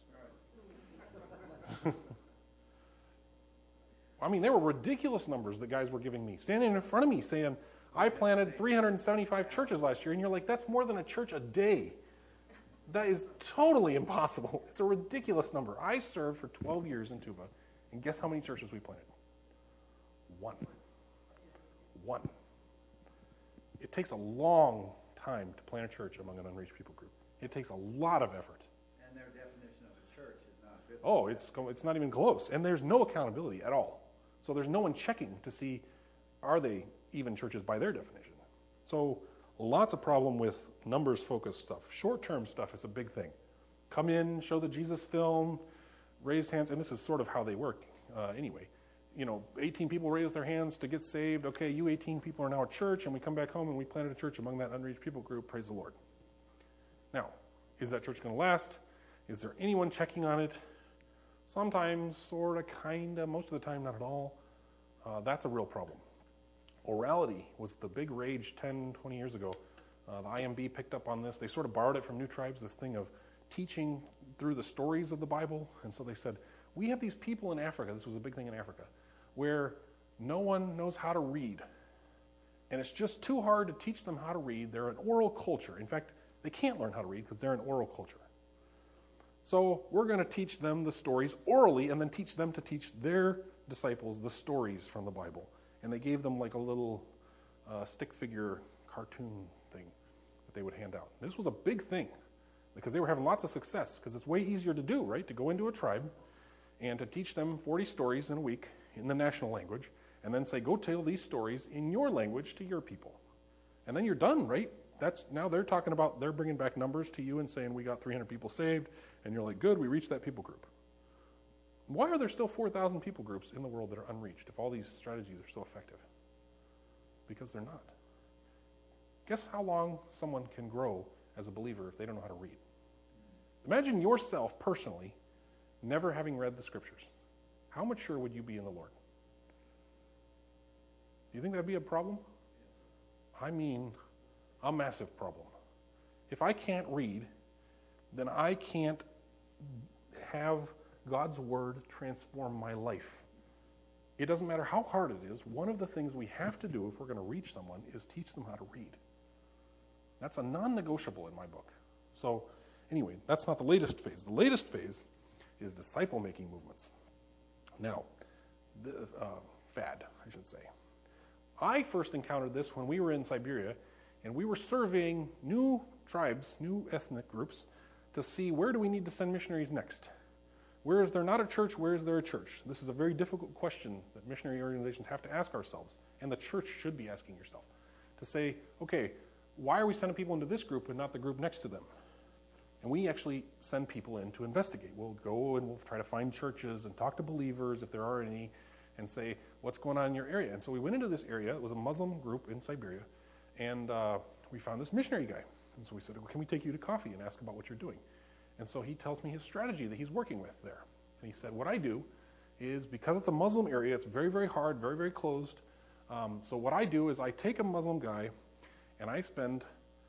I mean, they were ridiculous numbers the guys were giving me, standing in front of me saying, I planted three hundred seventy-five churches last year, and you're like, that's more than a church a day. That is totally impossible. It's a ridiculous number. I served for twelve years in Tuva, and guess how many churches we planted? One. One. It takes a long time to plant a church among an unreached people group. It takes a lot of effort. And their definition of a church is not biblical. Oh, it's it's not even close. And there's no accountability at all. So there's no one checking to see, are they even churches by their definition? So lots of problem with numbers-focused stuff. Short-term stuff is a big thing. Come in, show the Jesus film, raise hands, and this is sort of how they work uh, anyway. You know, eighteen people raise their hands to get saved. Okay, you eighteen people are now a church, and we come back home and we planted a church among that unreached people group. Praise the Lord. Now, is that church going to last? Is there anyone checking on it? Sometimes, sort of, kind of, most of the time, not at all. Uh, that's a real problem. Orality was the big rage ten, twenty years ago. Uh, the I M B picked up on this. They sort of borrowed it from New Tribes, this thing of teaching through the stories of the Bible. And so they said, we have these people in Africa, this was a big thing in Africa, where no one knows how to read. And it's just too hard to teach them how to read. They're an oral culture. In fact, they can't learn how to read because they're an oral culture. So we're going to teach them the stories orally and then teach them to teach their disciples the stories from the Bible. And they gave them like a little uh, stick figure cartoon thing that they would hand out. This was a big thing because they were having lots of success because it's way easier to do, right? To go into a tribe and to teach them forty stories in a week in the national language and then say, go tell these stories in your language to your people. And then you're done, right? That's now they're talking about, they're bringing back numbers to you and saying we got three hundred people saved. And you're like, good, we reached that people group. Why are there still four thousand people groups in the world that are unreached if all these strategies are so effective? Because they're not. Guess how long someone can grow as a believer if they don't know how to read? Imagine yourself personally never having read the scriptures. How mature would you be in the Lord? Do you think that'd be a problem? I mean, a massive problem. If I can't read, then I can't have God's word transform my life. It doesn't matter how hard it is. One of the things we have to do if we're going to reach someone is teach them how to read. That's a non-negotiable in my book. So anyway, that's not the latest phase. The latest phase is disciple-making movements. Now, the uh, fad, I should say. I first encountered this when we were in Siberia, and we were surveying new tribes, new ethnic groups, to see where do we need to send missionaries next. Where is there not a church? Where is there a church? This is a very difficult question that missionary organizations have to ask ourselves, and the church should be asking yourself, to say, okay, why are we sending people into this group and not the group next to them? And we actually send people in to investigate. We'll go and we'll try to find churches and talk to believers, if there are any, and say, what's going on in your area? And so we went into this area. It was a Muslim group in Siberia, and uh, we found this missionary guy. And so we said, well, can we take you to coffee and ask about what you're doing? And so he tells me his strategy that he's working with there. And he said, what I do is, because it's a Muslim area, it's very, very hard, very, very closed. Um, so what I do is I take a Muslim guy, and I spend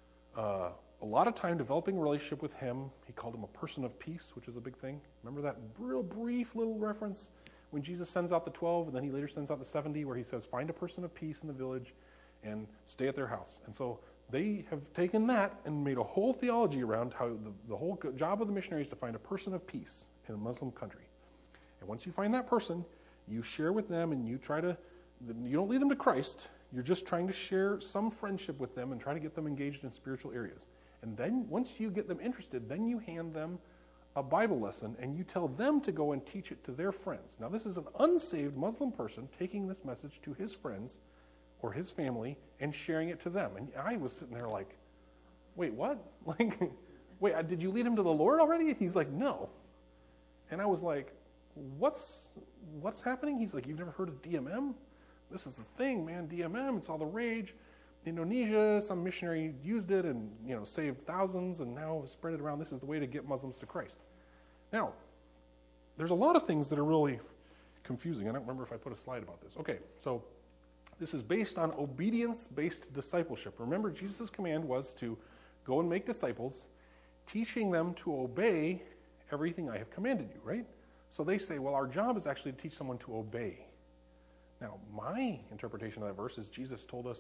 uh, a lot of time developing a relationship with him. He called him a person of peace, which is a big thing. Remember that real brief little reference when Jesus sends out the twelve, and then he later sends out the seventy, where he says, find a person of peace in the village and stay at their house. And so they have taken that and made a whole theology around how the, the whole job of the missionary is to find a person of peace in a Muslim country. And once you find that person, you share with them and you try to, you don't lead them to Christ. You're just trying to share some friendship with them and try to get them engaged in spiritual areas. And then once you get them interested, then you hand them a Bible lesson and you tell them to go and teach it to their friends. Now this is an unsaved Muslim person taking this message to his friends or his family and sharing it to them. And I was sitting there like, wait, what? Like, wait, did you lead him to the Lord already? He's like, no. And I was like, what's what's happening? He's like, you've never heard of D M M? This is the thing, man, D M M, it's all the rage. Indonesia, some missionary used it and, you know, saved thousands and now spread it around. This is the way to get Muslims to Christ. Now, there's a lot of things that are really confusing. I don't remember if I put a slide about this. Okay, so this is based on obedience-based discipleship. Remember, Jesus' command was to go and make disciples, teaching them to obey everything I have commanded you, right? So they say, well, our job is actually to teach someone to obey. Now, my interpretation of that verse is Jesus told us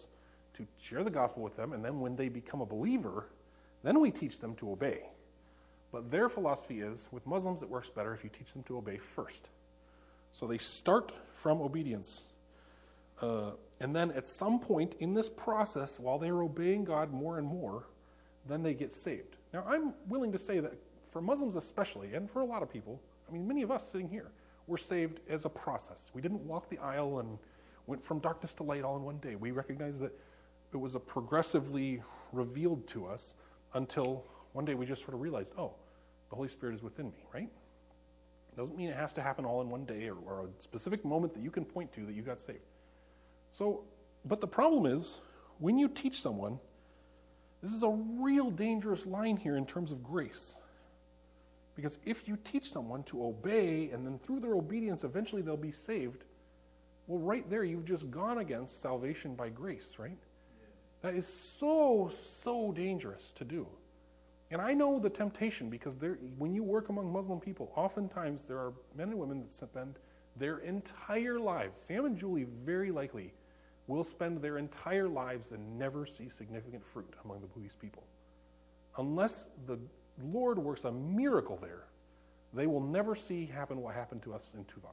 to share the gospel with them, and then when they become a believer, then we teach them to obey. But their philosophy is, with Muslims, it works better if you teach them to obey first. So they start from obedience. Uh, and then at some point in this process, while they're obeying God more and more, then they get saved. Now, I'm willing to say that for Muslims especially, and for a lot of people, I mean, many of us sitting here, we're saved as a process. We didn't walk the aisle and went from darkness to light all in one day. We recognize that it was a progressively revealed to us until one day we just sort of realized, oh, the Holy Spirit is within me, right? It doesn't mean it has to happen all in one day or, or a specific moment that you can point to that you got saved. So, but the problem is, when you teach someone, this is a real dangerous line here in terms of grace. Because if you teach someone to obey, and then through their obedience, eventually they'll be saved, well, right there, you've just gone against salvation by grace, right? That is so, so dangerous to do. And I know the temptation, because there, when you work among Muslim people, oftentimes there are men and women that spend their entire lives, Sam and Julie very likely will spend their entire lives and never see significant fruit among the Buddhist people. Unless the Lord works a miracle there, they will never see happen what happened to us in Tuva.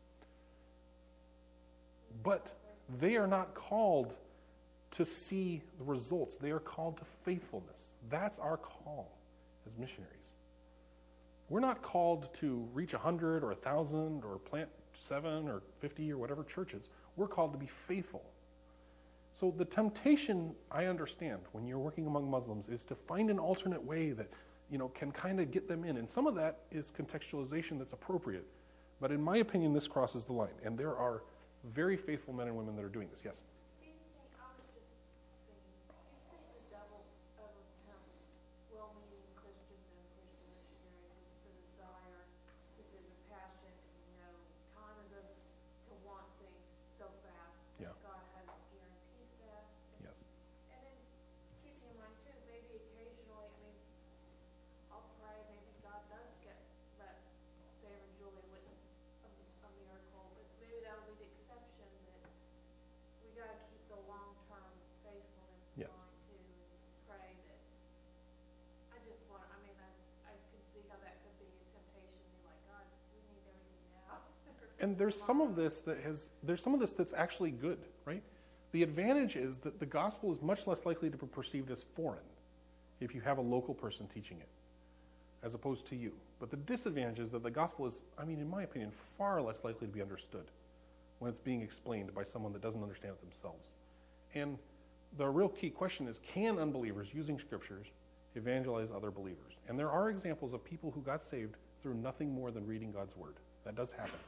But they are not called to see the results. They are called to faithfulness. That's our call as missionaries. We're not called to reach a hundred or a thousand or plant seven or fifty or whatever churches. We're called to be faithful. So the temptation, I understand, when you're working among Muslims, is to find an alternate way that, you know, can kind of get them in. And some of that is contextualization that's appropriate. But in my opinion, this crosses the line. And there are very faithful men and women that are doing this. Yes? Do you think, I was just thinking, do you think the devil ever tempts well-meaning Christians and Christian missionaries with the desire, because there's a passion, and you know, time is of to want things so fast, that Yeah. God has guaranteed fast? And, Yes. and then keeping in mind too, maybe occasionally, I mean, I'll pray, maybe God does get let Sam and Julie witness a, a miracle, but maybe that'll be the exception, that we got to keep the long-term faithfulness in Yes. mind too, and pray that. I just want, I mean, I, I can see how that could be a temptation. You're like, God, we need everything now. And there's some of this that has, there's some of this that's actually good, right? The advantage is that the gospel is much less likely to be perceived as foreign if you have a local person teaching it, as opposed to you. But the disadvantage is that the gospel is, I mean, in my opinion, far less likely to be understood when it's being explained by someone that doesn't understand it themselves. And the real key question is, can unbelievers, using scriptures, evangelize other believers? And there are examples of people who got saved through nothing more than reading God's word. That does happen.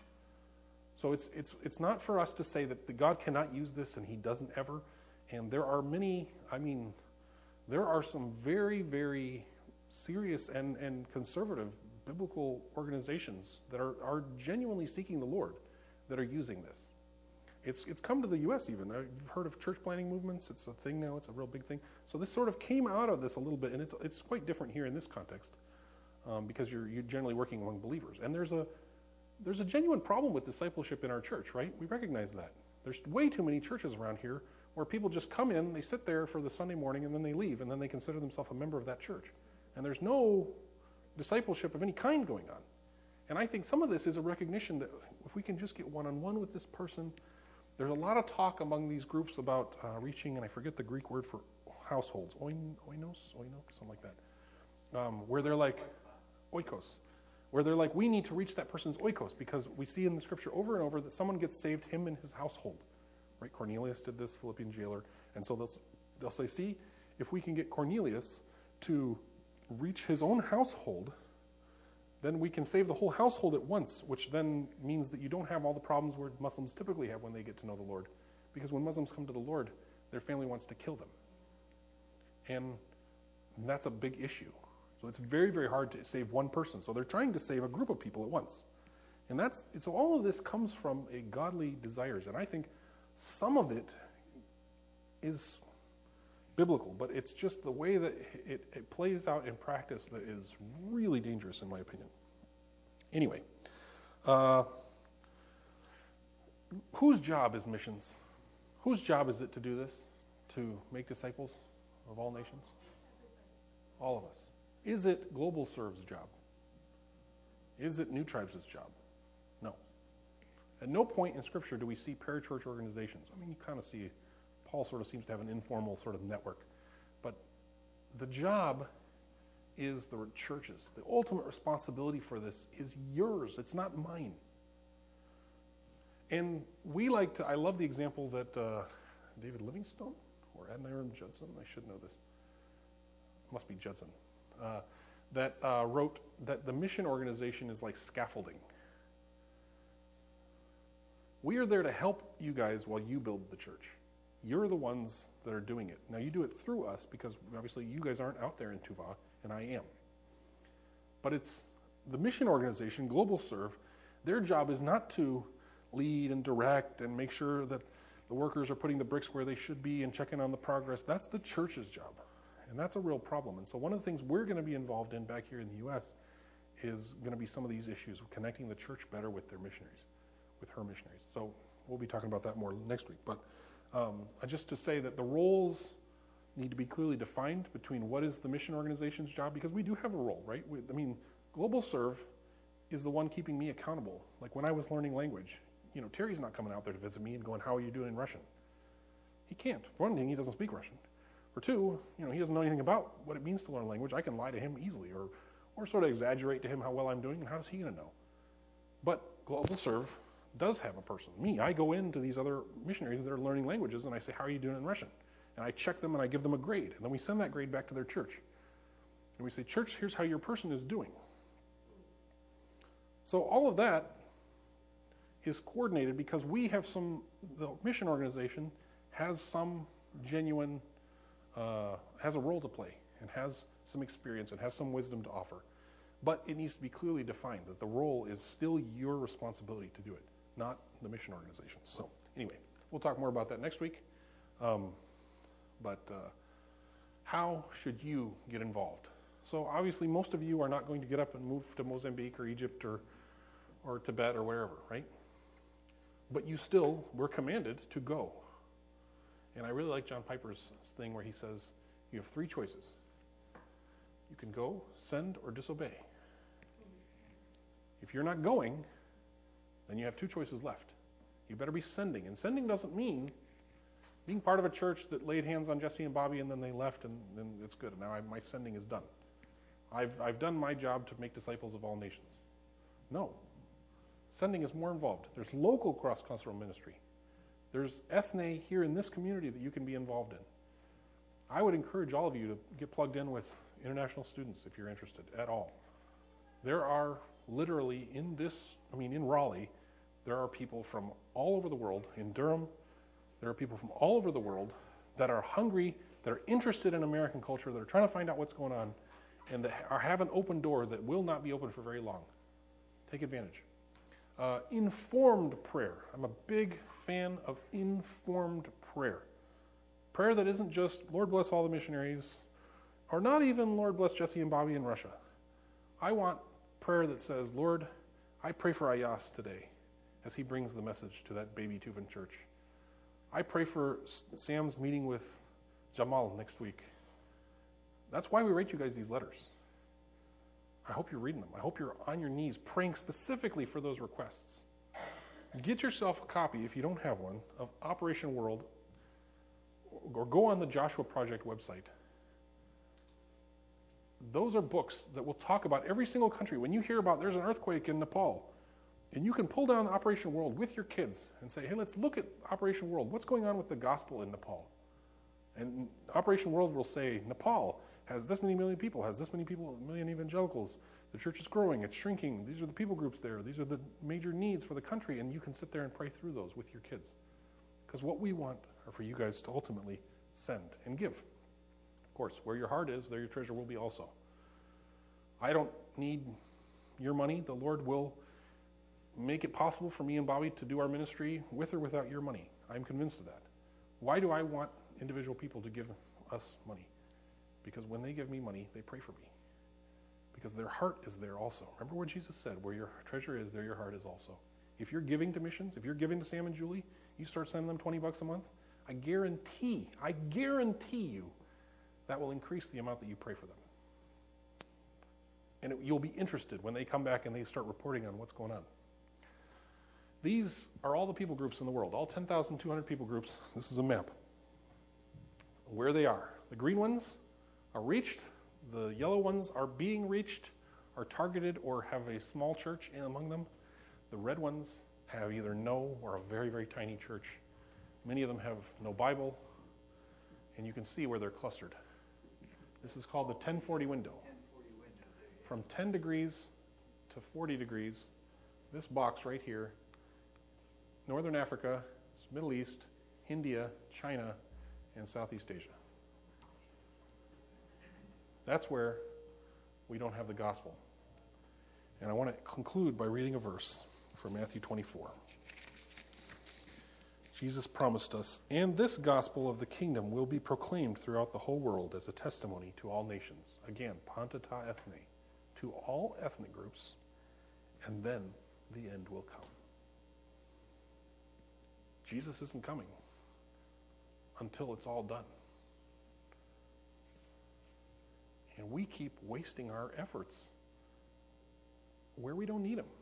So it's it's it's not for us to say that the God cannot use this and he doesn't ever. And there are many, I mean, there are some very, very serious and, and conservative biblical organizations that are, are genuinely seeking the Lord that are using this. It's it's come to the U S even. I've heard of church planting movements. It's a thing now. It's a real big thing. So this sort of came out of this a little bit, and it's it's quite different here in this context, um, because you're you're generally working among believers. And there's a there's a genuine problem with discipleship in our church, right? We recognize that. There's way too many churches around here where people just come in, they sit there for the Sunday morning, and then they leave, and then they consider themselves a member of that church. And there's no discipleship of any kind going on. And I think some of this is a recognition that if we can just get one-on-one with this person. There's a lot of talk among these groups about uh, reaching, and I forget the Greek word for households, oin, oinos, oino, something like that, um, where they're like, oikos, where they're like, we need to reach that person's oikos, because we see in the scripture over and over that someone gets saved, him and his household, right? Cornelius did this, Philippian jailer, and so they'll, they'll say, see, if we can get Cornelius to reach his own household, then we can save the whole household at once, which then means that you don't have all the problems where Muslims typically have when they get to know the Lord. Because when Muslims come to the Lord, their family wants to kill them. And that's a big issue. So it's very, very hard to save one person. So they're trying to save a group of people at once. And that's so all of this comes from a godly desires. And I think some of it is biblical, but it's just the way that it, it plays out in practice that is really dangerous, in my opinion. Anyway, uh, whose job is missions? Whose job is it to do this? to make disciples of all nations? All of us. Is it Global Serve's job? Is it New Tribes' job? No. At no point in Scripture do we see parachurch organizations. I mean, you kind of see, Paul sort of seems to have an informal sort of network. But the job is the churches. The ultimate responsibility for this is yours. It's not mine. And we like to, I love the example that uh, David Livingstone or Adoniram Judson, I should know this, must be Judson, uh, that uh, wrote that the mission organization is like scaffolding. We are there to help you guys while you build the church. You're the ones that are doing it. Now, you do it through us because obviously you guys aren't out there in Tuvah, and I am. But it's the mission organization, Global Serve, their job is not to lead and direct and make sure that the workers are putting the bricks where they should be and checking on the progress. That's the church's job. And that's a real problem. And so one of the things we're going to be involved in back here in the U S is going to be some of these issues of connecting the church better with their missionaries, with her missionaries. So we'll be talking about that more next week. But um, just to say that the roles need to be clearly defined between what is the mission organization's job, because we do have a role, right? We, I mean, Global Serve is the one keeping me accountable. Like when I was learning language, you know, Terry's not coming out there to visit me and going, how are you doing in Russian? He can't. For one thing, he doesn't speak Russian. For two, you know, he doesn't know anything about what it means to learn language. I can lie to him easily or, or sort of exaggerate to him how well I'm doing, and how is he going to know? But Global Serve does have a person. Me, I go into these other missionaries that are learning languages, and I say, how are you doing in Russian? And I check them, and I give them a grade. And then we send that grade back to their church. And we say, church, here's how your person is doing. So all of that is coordinated because we have some, the mission organization has some genuine, uh, has a role to play and has some experience and has some wisdom to offer. But it needs to be clearly defined that the role is still your responsibility to do it, not the mission organization. So anyway, we'll talk more about that next week. Um, but uh, how should you get involved? So obviously most of you are not going to get up and move to Mozambique or Egypt or, or Tibet or wherever, right? But you still were commanded to go. And I really like John Piper's thing where he says you have three choices. You can go, send, or disobey. If you're not going, then you have two choices left. You better be sending. And sending doesn't mean being part of a church that laid hands on Jesse and Bobby and then they left and then it's good. Now I, my sending is done. I've, I've done my job to make disciples of all nations. No. Sending is more involved. There's local cross-cultural ministry. There's ethne here in this community that you can be involved in. I would encourage all of you to get plugged in with international students if you're interested at all. There are literally in this, I mean in Raleigh, there are people from all over the world. In Durham, there are people from all over the world that are hungry, that are interested in American culture, that are trying to find out what's going on, and that are, have an open door that will not be open for very long. Take advantage. Uh, informed prayer. I'm a big fan of informed prayer. Prayer that isn't just, Lord bless all the missionaries, or not even, Lord bless Jesse and Bobby in Russia. I want prayer that says, Lord, I pray for Ayas today as he brings the message to that baby Tuvan church. I pray for Sam's meeting with Jamal next week. That's why we write you guys these letters. I hope you're reading them. I hope you're on your knees praying specifically for those requests. Get yourself a copy, if you don't have one, of Operation World, or go on the Joshua Project website. Those are books that will talk about every single country. When you hear about there's an earthquake in Nepal, and you can pull down Operation World with your kids and say, hey, let's look at Operation World. What's going on with the gospel in Nepal? And Operation World will say, Nepal has this many million people, has this many people, million evangelicals. The church is growing, it's shrinking. These are the people groups there. These are the major needs for the country. And you can sit there and pray through those with your kids. Because what we want are for you guys to ultimately send and give. Of course, where your heart is, there your treasure will be also. I don't need your money. The Lord will make it possible for me and Bobby to do our ministry with or without your money. I'm convinced of that. Why do I want individual people to give us money? Because when they give me money, they pray for me. Because their heart is there also. Remember what Jesus said, where your treasure is, there your heart is also. If you're giving to missions, if you're giving to Sam and Julie, you start sending them twenty bucks a month, I guarantee, I guarantee you, that will increase the amount that you pray for them. And it, you'll be interested when they come back and they start reporting on what's going on. These are all the people groups in the world, all ten thousand two hundred people groups. This is a map. Where they are. The green ones are reached. The yellow ones are being reached, are targeted, or have a small church among them. The red ones have either no or a very, very tiny church. Many of them have no Bible, and you can see where they're clustered. This is called the ten forty window. From ten degrees to forty degrees, this box right here, Northern Africa, Middle East, India, China, and Southeast Asia. That's where we don't have the gospel. And I want to conclude by reading a verse from Matthew twenty-four. Jesus promised us, and this gospel of the kingdom will be proclaimed throughout the whole world as a testimony to all nations. Again, panta ta ethne, to all ethnic groups, and then the end will come. Jesus isn't coming until it's all done. And we keep wasting our efforts where we don't need them.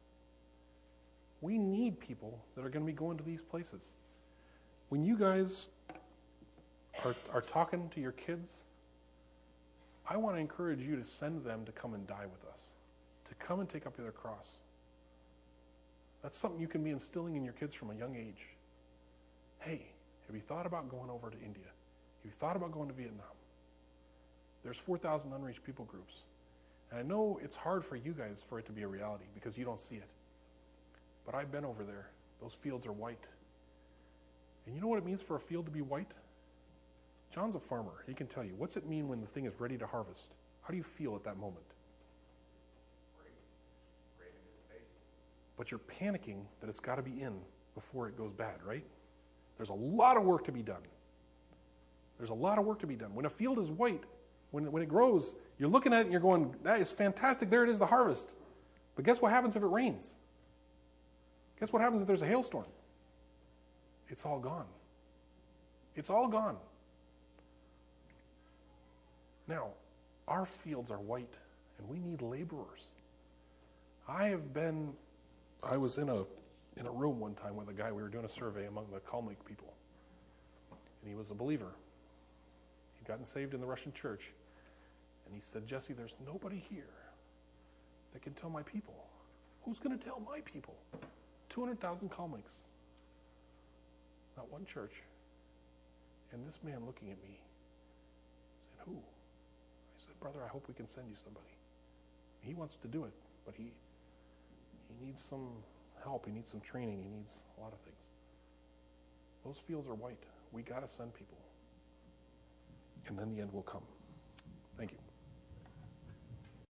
We need people that are going to be going to these places. When you guys are, are talking to your kids, I want to encourage you to send them to come and die with us, to come and take up their cross. That's something you can be instilling in your kids from a young age. Hey, have you thought about going over to India? Have you thought about going to Vietnam? There's four thousand unreached people groups. And I know it's hard for you guys for it to be a reality because you don't see it. But I've been over there. Those fields are white. And you know what it means for a field to be white? John's a farmer. He can tell you. What's it mean when the thing is ready to harvest? How do you feel at that moment? Great. Great anticipation. But you're panicking that it's got to be in before it goes bad, right? There's a lot of work to be done. There's a lot of work to be done. When a field is white, when, when it grows, you're looking at it and you're going, that is fantastic. There it is, the harvest. But guess what happens if it rains? Guess what happens if there's a hailstorm? It's all gone. It's all gone. Now, our fields are white, and we need laborers. I have been, I was in a in a room one time with a guy. We were doing a survey among the Kalmyk people, and he was a believer. He'd gotten saved in the Russian church, and he said, Jesse, there's nobody here that can tell my people. Who's going to tell my people? two hundred thousand Kalmyks. Not one church. And this man looking at me said, who? I said, brother, I hope we can send you somebody. He wants to do it, but he he needs some help. He needs some training. He needs a lot of things. Those fields are white. We got to send people. And then the end will come.